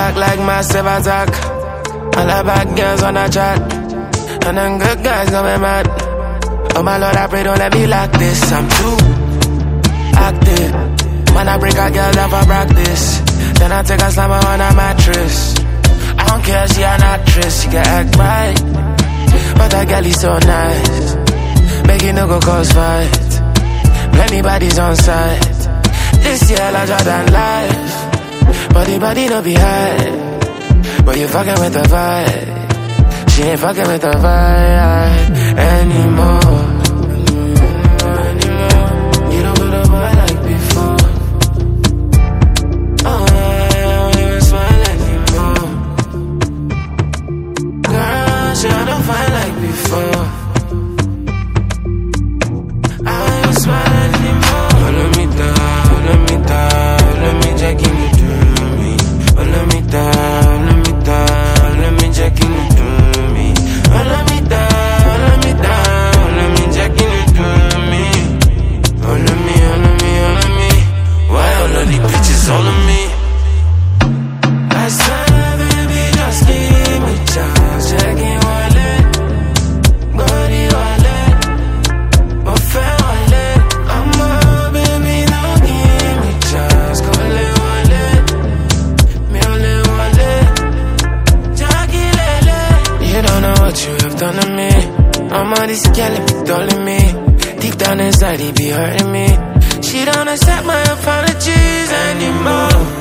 act like massive attack. All the bad girls on the chat, and them good guys got me mad. Oh my Lord, I pray don't let me like this. I'm too active. Man, I break a girl down for practice. Then I take a slammer on a mattress. I don't care, she an actress. She can act right, but that girl is so nice. Make it no go cause fight. Plenty bodies on site. This year larger than life, but the body no be high. But you fucking with the vibe. She ain't fucking with the vibe anymore. You don't put a boy like before. Oh, I don't even smile anymore. Girl, she don't find like before. I don't even smile anymore. Hold me down, hold me down, hold me checking it to me. Hold me down, hold me down, hold me checking it to me. Hold me down, hold me down, hold me checking it to me. Hold me, hold me, hold me. Why all of these bitches all of me? Last time, baby, just give me chance. Checking wallet, body wallet, my fair wallet. I'm up, baby, now give me chance. Call it wallet, me only wallet. Jackie Lele, you don't know what you have done to me. I'm on this girl, it be calling me. Deep down inside, he be hurting me. She don't accept my apologies anymore.